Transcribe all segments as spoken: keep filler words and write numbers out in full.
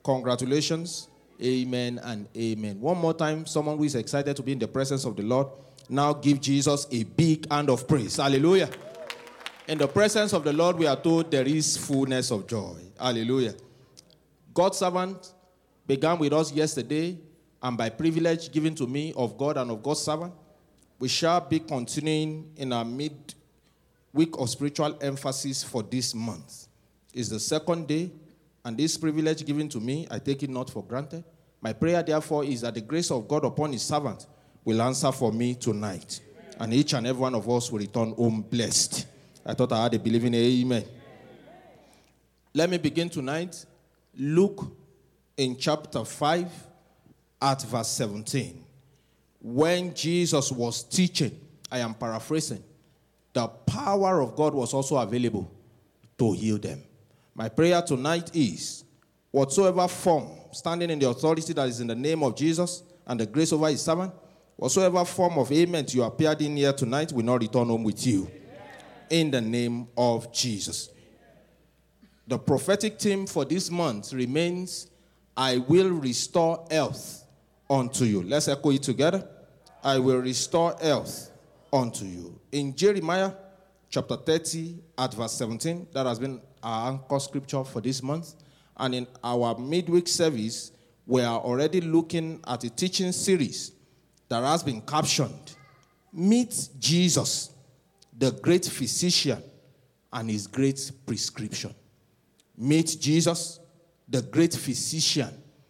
Congratulations. Amen and amen. One more time, someone who is excited to be in the presence of the Lord, now give Jesus a big hand of praise. Hallelujah. In the presence of the Lord, we are told there is fullness of joy. Hallelujah. God's servant began with us yesterday, and by privilege given to me of God and of God's servant, we shall be continuing in our mid-week of spiritual emphasis for this month. It's the second day, and this privilege given to me, I take it not for granted. My prayer, therefore, is that the grace of God upon his servant will answer for me tonight. And each and every one of us will return home blessed. I thought I had a believing amen. Let me begin tonight. Luke in chapter five at verse seventeen. When Jesus was teaching, I am paraphrasing, the power of God was also available to heal them. My prayer tonight is, whatsoever form, standing in the authority that is in the name of Jesus and the grace over his servant, whatsoever form of ailment you appeared in here tonight will not return home with you. In the name of Jesus. The prophetic theme for this month remains, I will restore health unto you. Let's echo it together. I will restore health unto you. In Jeremiah chapter thirty at verse seventeen, that has been our anchor scripture for this month. And in our midweek service, we are already looking at a teaching series that has been captioned, Meet Jesus, the great physician, and his great prescription. Meet Jesus, the great physician,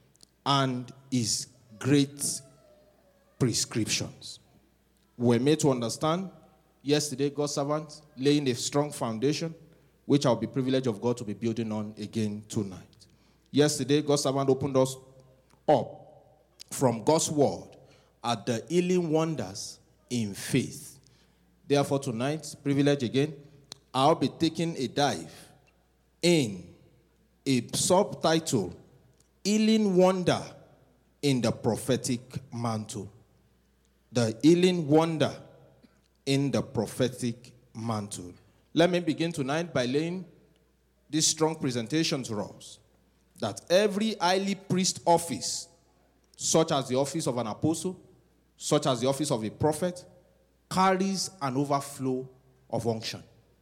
and his great prescriptions. We were made to understand yesterday, God's servant laying a strong foundation, which I'll be privileged of God to be building on again tonight. Yesterday, God's servant opened us up from God's word at the healing wonders in faith. Therefore, tonight, privilege again, I'll be taking a dive in a subtitle, Healing Wonder in the Prophetic Mantle. The healing wonder in the prophetic mantle. Let me begin tonight by laying this strong presentation to us, that every highly priest office, such as the office of an apostle, such as the office of a prophet, carries an overflow of unction.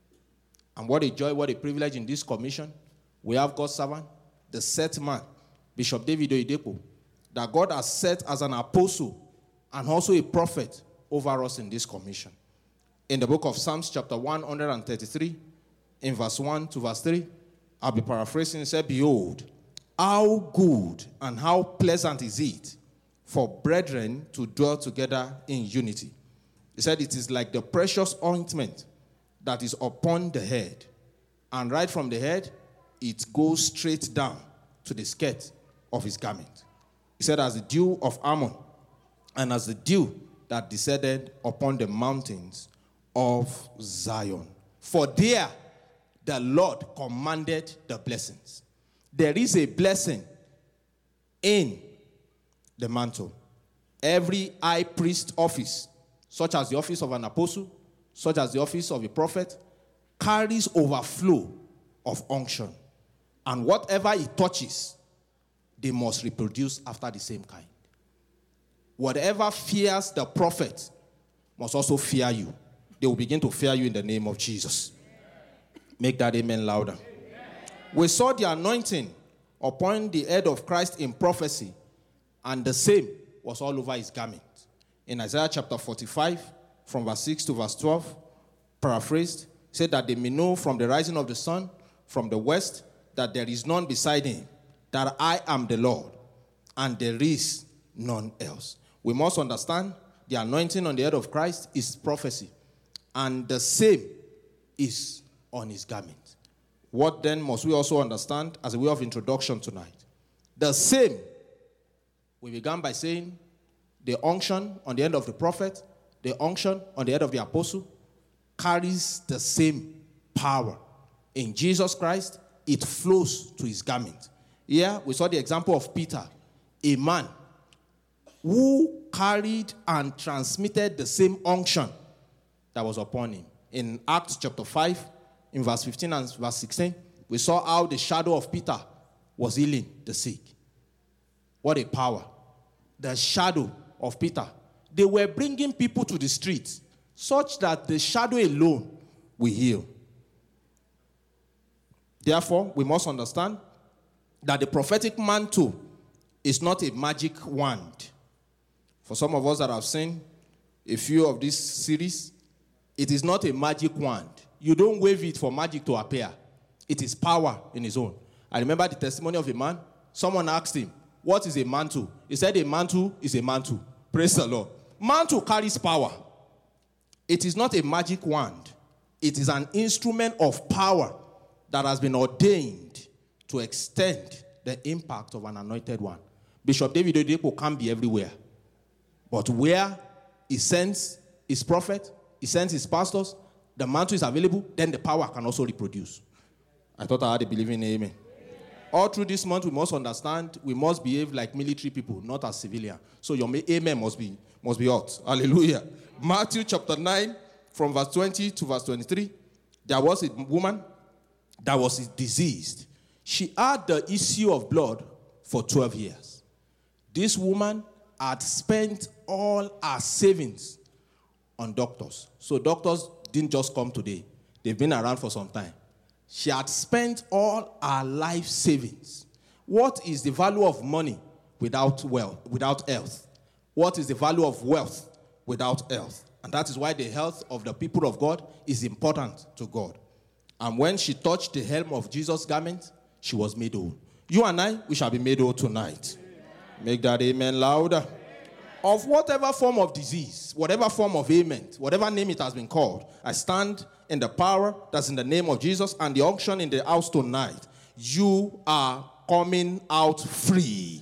And what a joy, what a privilege in this commission. We have God's servant, the set man, Bishop David Oyedepo, that God has set as an apostle and also a prophet over us in this commission. In the book of Psalms, chapter one thirty-three, in verse one to verse three, I'll be paraphrasing, it said, Behold, how good and how pleasant is it for brethren to dwell together in unity. He said, it is like the precious ointment that is upon the head. And right from the head, it goes straight down to the skirt of his garment. He said, as the dew of Ammon, and as the dew that descended upon the mountains of Zion. For there the Lord commanded the blessings. There is a blessing in the mantle. Every high priest office, such as the office of an apostle, such as the office of a prophet, carries overflow of unction. And whatever it touches, they must reproduce after the same kind. Whatever fears the prophet must also fear you. They will begin to fear you in the name of Jesus. Make that amen louder. Amen. We saw the anointing upon the head of Christ in prophecy, and the same was all over his garment. In Isaiah chapter forty-five, from verse six to verse twelve, paraphrased, said that they may know from the rising of the sun, from the west, that there is none beside him, that I am the Lord, and there is none else. We must understand the anointing on the head of Christ is prophecy, and the same is on his garment. What then must we also understand as a way of introduction tonight? The same, we began by saying, the unction on the head of the prophet, the unction on the head of the apostle, carries the same power. In Jesus Christ, it flows to his garment. Here, we saw the example of Peter, a man who carried and transmitted the same unction that was upon him. In Acts chapter five, in verse fifteen and verse sixteen, we saw how the shadow of Peter was healing the sick. What a power. The shadow of Peter. They were bringing people to the street such that the shadow alone will heal. Therefore, we must understand that the prophetic mantle is not a magic wand. For some of us that have seen a few of these series, it is not a magic wand. You don't wave it for magic to appear. It is power in its own. I remember the testimony of a man. Someone asked him, what is a mantle? He said a mantle is a mantle. Praise the Lord. Mantle carries power. It is not a magic wand. It is an instrument of power that has been ordained to extend the impact of an anointed one. Bishop David Oyedepo can be everywhere. But where he sends his prophet, he sends his pastors, the mantle is available, then the power can also reproduce. I thought I had a believing amen. Amen. All through this month, we must understand, we must behave like military people, not as civilians. So your amen must be, must be hot. Hallelujah. Matthew chapter nine, from verse twenty to verse twenty-three, there was a woman that was diseased. She had the issue of blood for twelve years. This woman had spent all her savings on doctors. So doctors didn't just come today. They've been around for some time. She had spent all her life savings. What is the value of money without wealth, without health? What is the value of wealth without health? And that is why the health of the people of God is important to God. And when she touched the hem of Jesus' garment, she was made whole. You and I, we shall be made whole tonight. Make that amen louder. Of whatever form of disease, whatever form of ailment, whatever name it has been called, I stand in the power that's in the name of Jesus and the unction in the house tonight. You are coming out free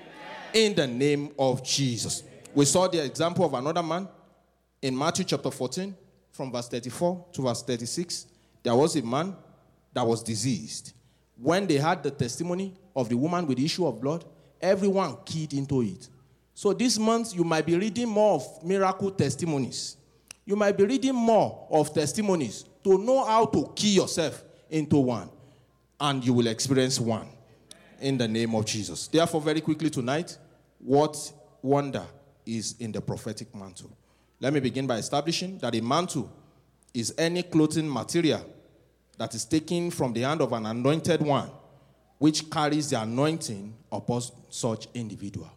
in the name of Jesus. We saw the example of another man in Matthew chapter fourteen, from verse thirty-four to verse thirty-six. There was a man that was diseased. When they had the testimony of the woman with the issue of blood, everyone keyed into it. So this month, you might be reading more of miracle testimonies. You might be reading more of testimonies to know how to key yourself into one. And you will experience one in the name of Jesus. Therefore, very quickly tonight, what wonder is in the prophetic mantle? Let me begin by establishing that a mantle is any clothing material that is taken from the hand of an anointed one, which carries the anointing upon such individual.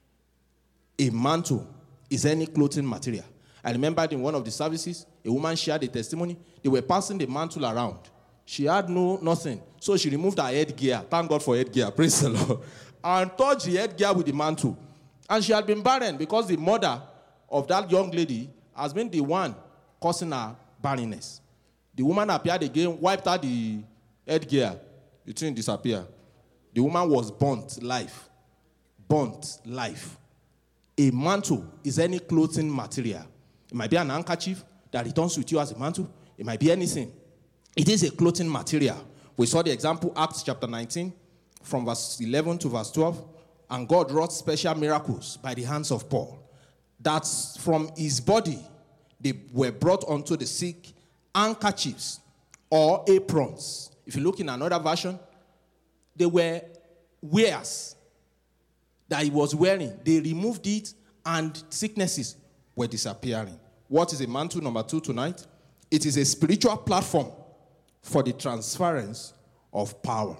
A mantle is any clothing material. I remembered in one of the services, a woman shared a testimony. They were passing the mantle around. She had no nothing. So she removed her headgear. Thank God for headgear. Praise the Lord. And touched the headgear with the mantle. And she had been barren because the mother of that young lady has been the one causing her barrenness. The woman appeared again, wiped out the headgear. The thing disappeared. The woman was burnt life. Burnt life. A mantle is any clothing material. It might be an handkerchief that returns with you as a mantle. It might be anything. It is a clothing material. We saw the example, Acts chapter nineteen, from verse eleven to verse twelve. And God wrought special miracles by the hands of Paul, that from his body they were brought unto the sick handkerchiefs or aprons. If you look in another version, they were wares that he was wearing. They removed it and sicknesses were disappearing. What is a mantle number two tonight? It is a spiritual platform for the transference of power.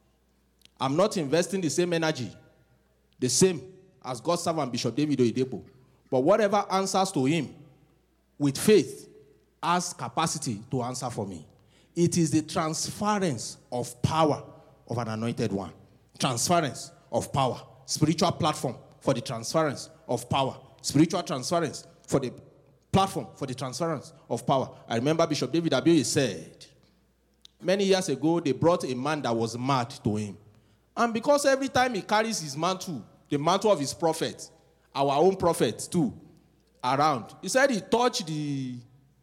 I'm not investing the same energy, the same as God's servant Bishop David Oyedepo. But whatever answers to him with faith has capacity to answer for me. It is the transference of power of an anointed one. Transference of power. Spiritual platform for the transference of power. Spiritual transference for the platform for the transference of power. I remember Bishop David Abiyoye said, many years ago, they brought a man that was mad to him. And because every time he carries his mantle, the mantle of his prophet, our own prophet too, around, he said he touched the,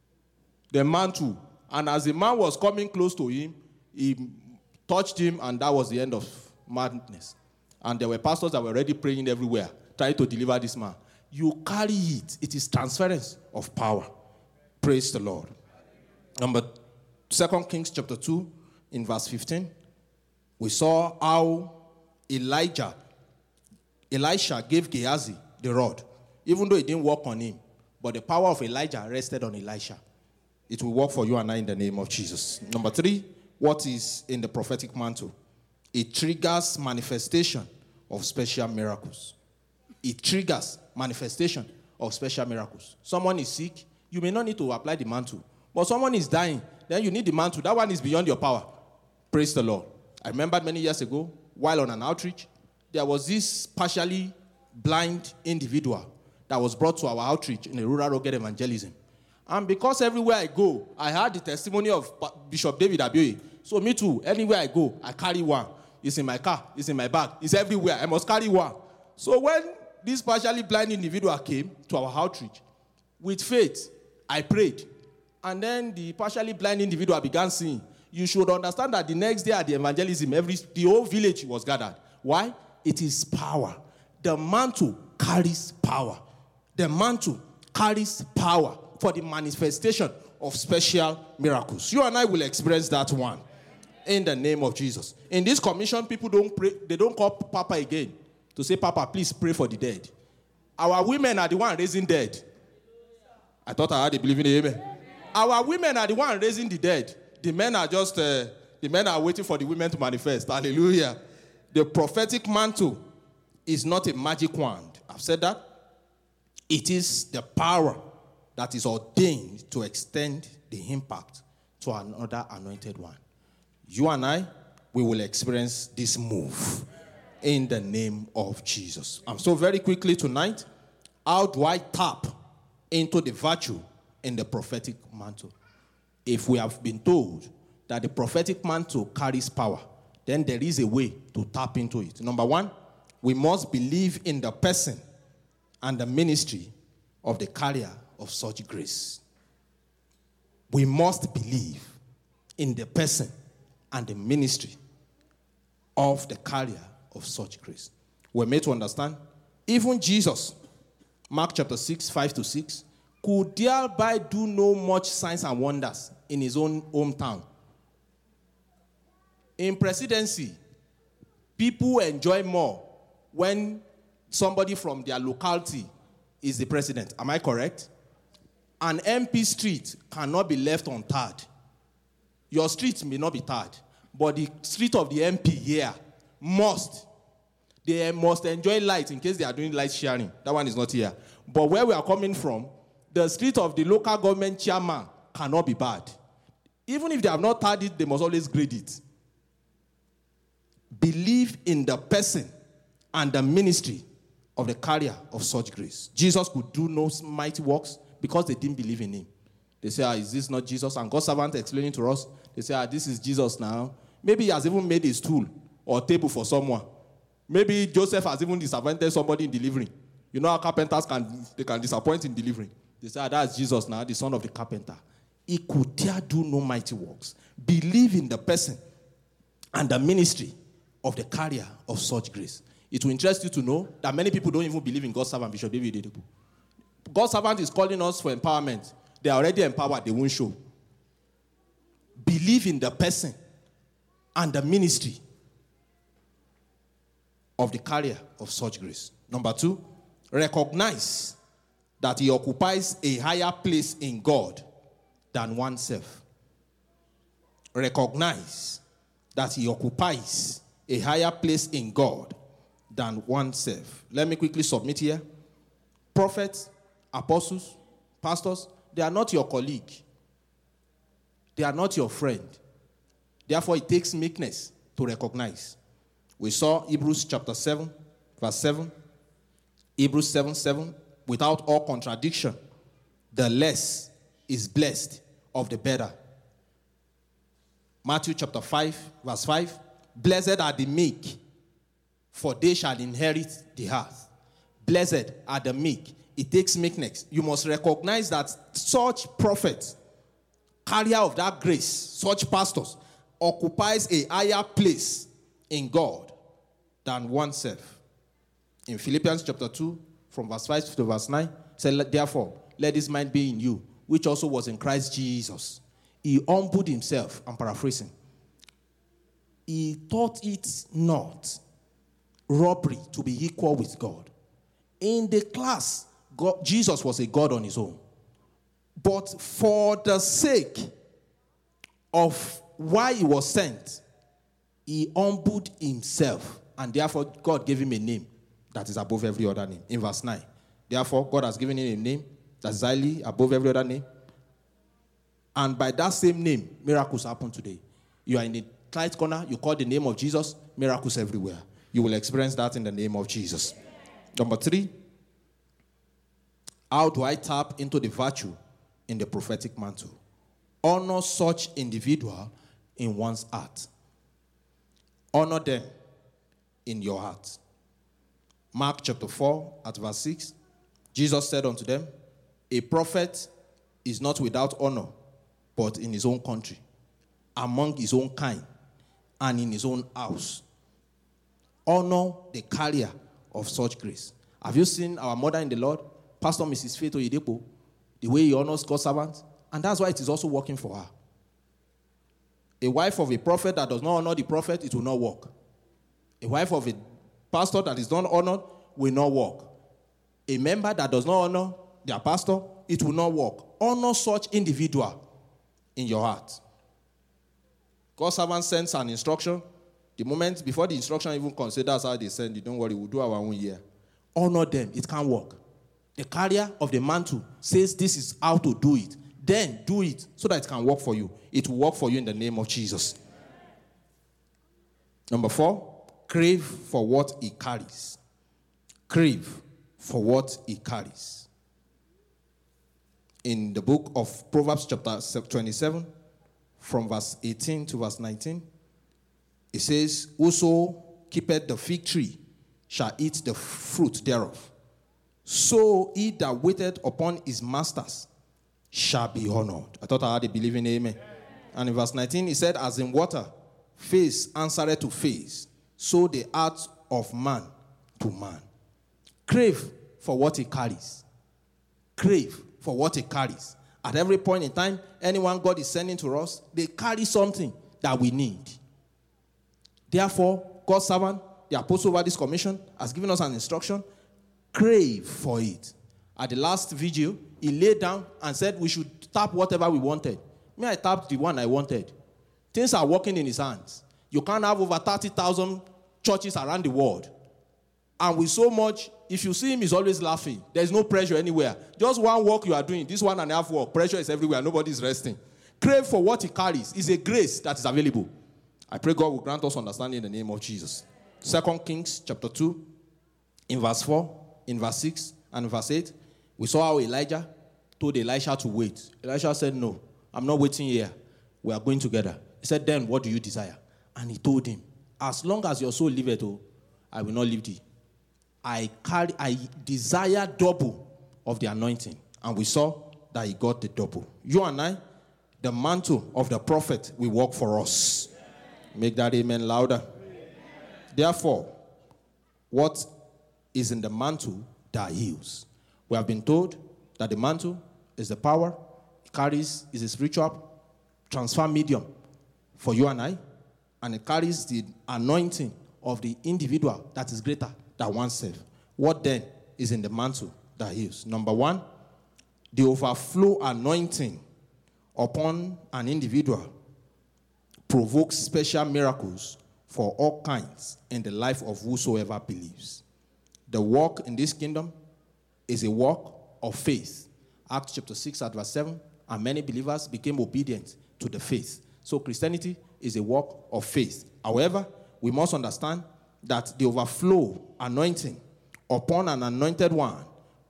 the mantle. And as the man was coming close to him, he touched him, and that was the end of madness. And there were pastors that were already praying everywhere, trying to deliver this man. You carry it. It is transference of power. Praise the Lord. Number Second Kings chapter two, in verse fifteen, we saw how Elijah Elisha gave Gehazi the rod, even though it didn't work on him. But the power of Elijah rested on Elisha. It will work for you and I in the name of Jesus. Number three, what is in the prophetic mantle? It triggers manifestation of special miracles. It triggers manifestation of special miracles. Someone is sick, you may not need to apply the mantle. But someone is dying, then you need the mantle. That one is beyond your power. Praise the Lord. I remember many years ago, while on an outreach, there was this partially blind individual that was brought to our outreach in a rural rugged evangelism. And because everywhere I go, I heard the testimony of Bishop David Abioye. So me too, anywhere I go, I carry one. It's in my car, it's in my bag, it's everywhere. I must carry one. So when this partially blind individual came to our outreach, with faith, I prayed. And then the partially blind individual began singing. You should understand that the next day at the evangelism, every the whole village was gathered. Why? It is power. The mantle carries power. The mantle carries power for the manifestation of special miracles. You and I will experience that one in the name of Jesus. In this commission, people don't pray, they don't call Papa again to say, Papa, please pray for the dead. Our women are the one raising dead. I thought I had a believing amen. Our women are the one raising the dead. The men are just, uh, the men are waiting for the women to manifest. Hallelujah. The prophetic mantle is not a magic wand. I've said that. It is the power that is ordained to extend the impact to another anointed one. You and I, we will experience this move in the name of Jesus. And so very quickly tonight, how do I tap into the virtue in the prophetic mantle? If we have been told that the prophetic mantle carries power, then there is a way to tap into it. Number one, we must believe in the person and the ministry of the carrier of such grace. We must believe in the person and the ministry of the carrier of such grace. We're made to understand, even Jesus, Mark chapter six, five to six, could thereby do no much signs and wonders in his own hometown. In presidency, people enjoy more when somebody from their locality is the president. Am I correct? An M P street cannot be left untarred. Your street may not be tarred, but the street of the M P here must. They must enjoy light in case they are doing light sharing. That one is not here. But where we are coming from, the street of the local government chairman cannot be bad. Even if they have not tarred it, they must always grade it. Believe in the person and the ministry of the carrier of such grace. Jesus could do no mighty works because they didn't believe in him. They say, ah, is this not Jesus? And God's servant explaining to us, they say, ah, this is Jesus now. Maybe he has even made a stool or a table for someone. Maybe Joseph has even disappointed somebody in delivering. You know how carpenters can, they can disappoint in delivering. They say, ah, that's Jesus now, the son of the carpenter. He could dare do no mighty works. Believe in the person and the ministry of the carrier of such grace. It will interest you to know that many people don't even believe in God's servant, Bishop David Oyedepo. God's servant is calling us for empowerment. They are already empowered, they won't show. Believe in the person and the ministry of the carrier of such grace. Number two, recognize that he occupies a higher place in God than oneself. Recognize that he occupies a higher place in God than oneself. Let me quickly submit here. Prophets, apostles, pastors, they are not your colleague. They are not your friend. Therefore, it takes meekness to recognize. We saw Hebrews chapter seven, verse seven. Hebrews seven, seven. Without all contradiction, the less is blessed of the better. Matthew chapter five, verse five. Blessed are the meek, for they shall inherit the earth. Blessed are the meek. It takes meekness. You must recognize that such prophets, carrier of that grace, such pastors, occupies a higher place in God than oneself. In Philippians chapter two, from verse five to verse nine, said, therefore, let this mind be in you, which also was in Christ Jesus. He humbled himself, I'm paraphrasing. He thought it not robbery to be equal with God. In the class, God, Jesus was a God on his own. But for the sake of why he was sent, he humbled himself. And therefore, God gave him a name that is above every other name. In verse nine. Therefore, God has given him a name that is highly above every other name. And by that same name, miracles happen today. You are in a tight corner, you call the name of Jesus, miracles everywhere. You will experience that in the name of Jesus. Number three, how do I tap into the virtue in the prophetic mantle? Honor such individual in one's heart. Honor them in your heart. Mark chapter four at verse six, Jesus said unto them, a prophet is not without honor, but in his own country, among his own kind, and in his own house. Honor the carrier of such grace. Have you seen our mother in the Lord, Pastor Missus Faith Oyedepo, the way he honors God's servants? And that's why it is also working for her. A wife of a prophet that does not honor the prophet, it will not work. A wife of a pastor that is not honored will not work. A member that does not honor their pastor, it will not work. Honor such individual in your heart. God's servant sends an instruction. The moment before the instruction even considers how they send it, don't worry, we'll do our own year. Honor them. It can't work. The carrier of the mantle says this is how to do it. Then do it so that it can work for you. It will work for you in the name of Jesus. Number four, crave for what he carries. Crave for what he carries. In the book of Proverbs chapter twenty-seven, from verse eighteen to verse nineteen, it says, whoso keepeth the fig tree shall eat the fruit thereof. So he that waiteth upon his masters shall be honored. I thought I had a believing amen. Amen. And in verse nineteen, he said, as in water, face answereth to face, so the heart of man to man. Crave for what he carries. Crave for what he carries. At every point in time, anyone God is sending to us, they carry something that we need. Therefore, God's servant, the apostle over this commission, has given us an instruction. Crave for it. At the last video, he laid down and said we should tap whatever we wanted. Me, I tapped the one I wanted. Things are working in his hands. You can't have over thirty thousand churches around the world. And with so much, if you see him, he's always laughing. There's no pressure anywhere. Just one work you are doing. This one and a half work. Pressure is everywhere. Nobody's resting. Crave for what he carries. It's a grace that is available. I pray God will grant us understanding in the name of Jesus. Second Kings chapter two, in verse four, in verse six, and in verse eight, we saw how Elijah told Elisha to wait. Elisha said, no, I'm not waiting here. We are going together. He said, then what do you desire? And he told him, as long as your soul liveth, oh, I will not leave thee. I carry, I desire double of the anointing. And we saw that he got the double. You and I, the mantle of the prophet will work for us. Make that amen louder. Therefore, what is in the mantle that heals? We have been told that the mantle is the power it carries, is a spiritual transfer medium for you and I, and it carries the anointing of the individual that is greater than oneself. What then is in the mantle that heals? Number one, the overflow anointing upon an individual provokes special miracles for all kinds in the life of whosoever believes. The work in this kingdom is a work of faith. Acts chapter six at verse seven, and many believers became obedient to the faith. So Christianity is a work of faith. However, we must understand that the overflow anointing upon an anointed one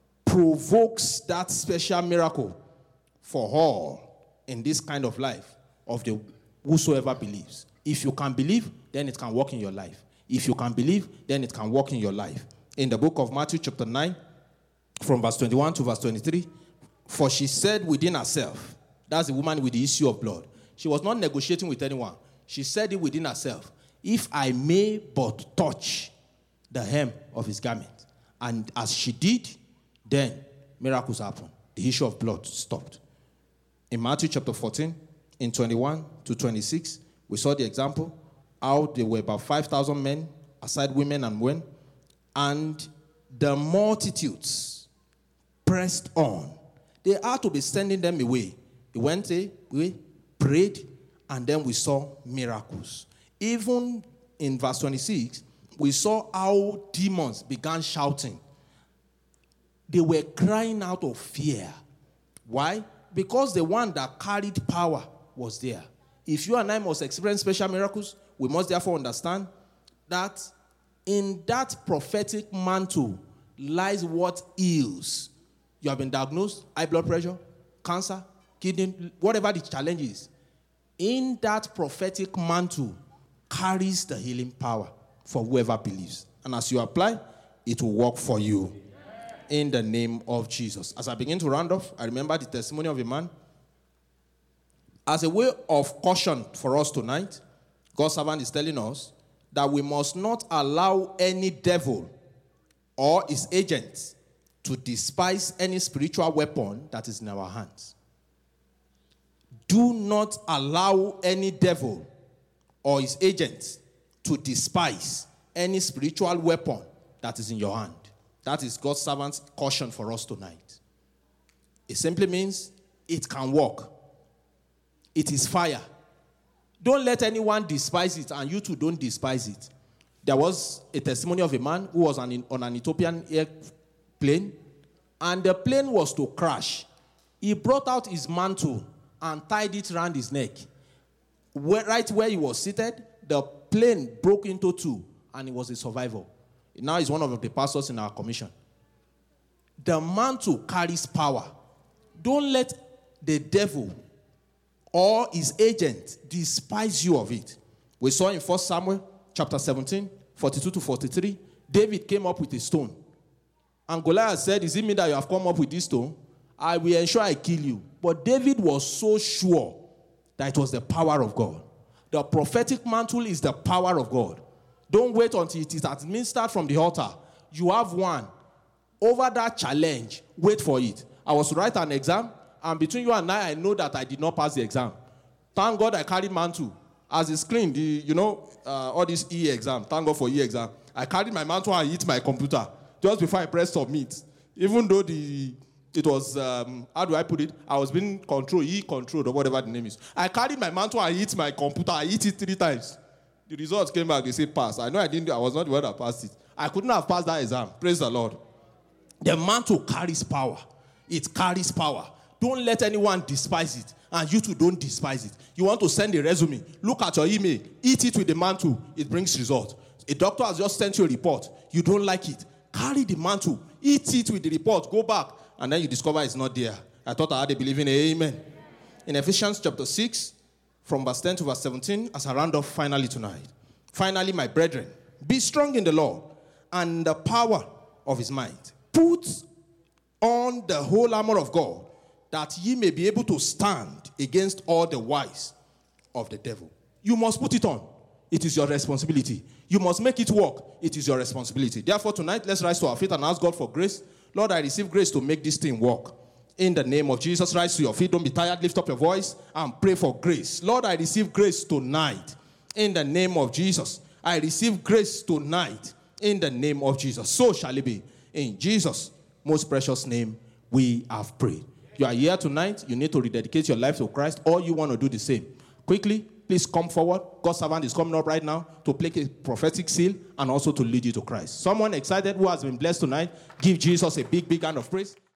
provokes that special miracle for all in this kind of life of the whosoever believes. If you can believe, then it can work in your life. If you can believe, then it can work in your life. In the book of Matthew chapter nine, from verse twenty-one to verse twenty-three, for she said within herself, that's the woman with the issue of blood. She was not negotiating with anyone. She said it within herself, if I may but touch the hem of his garment. And as she did, then miracles happened. The issue of blood stopped. In Matthew chapter fourteen, in twenty-one to twenty-six, we saw the example, how there were about five thousand men, aside women and men, And the multitudes pressed on. They had to be sending them away. He went away, prayed, and then we saw miracles. Even in verse twenty-six, we saw how demons began shouting. They were crying out of fear. Why? Because the one that carried power was there. If you and I must experience special miracles, we must therefore understand that in that prophetic mantle lies what heals. You have been diagnosed, high blood pressure, cancer, kidney, whatever the challenge is. In that prophetic mantle carries the healing power for whoever believes. And as you apply, it will work for you. In the name of Jesus. As I begin to round off, I remember the testimony of a man. As a way of caution for us tonight, God's servant is telling us that we must not allow any devil or his agents to despise any spiritual weapon that is in our hands. Do not allow any devil or his agents to despise any spiritual weapon that is in your hand. That is God's servant's caution for us tonight. It simply means it can work. It is fire. Don't let anyone despise it, and you too don't despise it. There was a testimony of a man who was on, on an Ethiopian airplane, and the plane was to crash. He brought out his mantle and tied it around his neck. Where, right where he was seated, the plane broke into two, and he was a survivor. Now he's one of the pastors in our commission. The mantle carries power. Don't let the devil or his agent despise you of it. We saw in First Samuel chapter seventeen, forty-two to forty-three, David came up with a stone. And Goliath said, is it me that you have come up with this stone? I will ensure I kill you. But David was so sure that it was the power of God. The prophetic mantle is the power of God. Don't wait until it is administered from the altar. You have one. Over that challenge, wait for it. I was to write an exam, and between you and I, I know that I did not pass the exam. Thank God I carried mantle. As a screen, the, you know, uh, all this E exam, thank God for E exam. I carried my mantle and hit my computer just before I pressed submit. Even though the it was, um, how do I put it? I was being controlled, E controlled, or whatever the name is. I carried my mantle and hit my computer. I hit it three times. The results came back, they say pass. I know I didn't, I was not the one that passed it. I couldn't have passed that exam. Praise the Lord. The mantle carries power. It carries power. Don't let anyone despise it. And you too don't despise it. You want to send a resume. Look at your email. Eat it with the mantle. It brings result. A doctor has just sent you a report. You don't like it. Carry the mantle. Eat it with the report. Go back. And then you discover it's not there. I thought I had a believing amen. In Ephesians chapter six, from verse ten to verse seventeen, as I round off finally tonight. Finally, my brethren, be strong in the Lord and the power of his might. Put on the whole armor of God, that ye may be able to stand against all the wiles of the devil. You must put it on. It is your responsibility. You must make it work. It is your responsibility. Therefore, tonight, let's rise to our feet and ask God for grace. Lord, I receive grace to make this thing work. In the name of Jesus, rise to your feet. Don't be tired. Lift up your voice and pray for grace. Lord, I receive grace tonight. In the name of Jesus. I receive grace tonight. In the name of Jesus. So shall it be. In Jesus' most precious name, we have prayed. You are here tonight. You need to rededicate your life to Christ, or you want to do the same. Quickly, please come forward. God's servant is coming up right now to place a prophetic seal and also to lead you to Christ. Someone excited who has been blessed tonight, give Jesus a big, big hand of praise.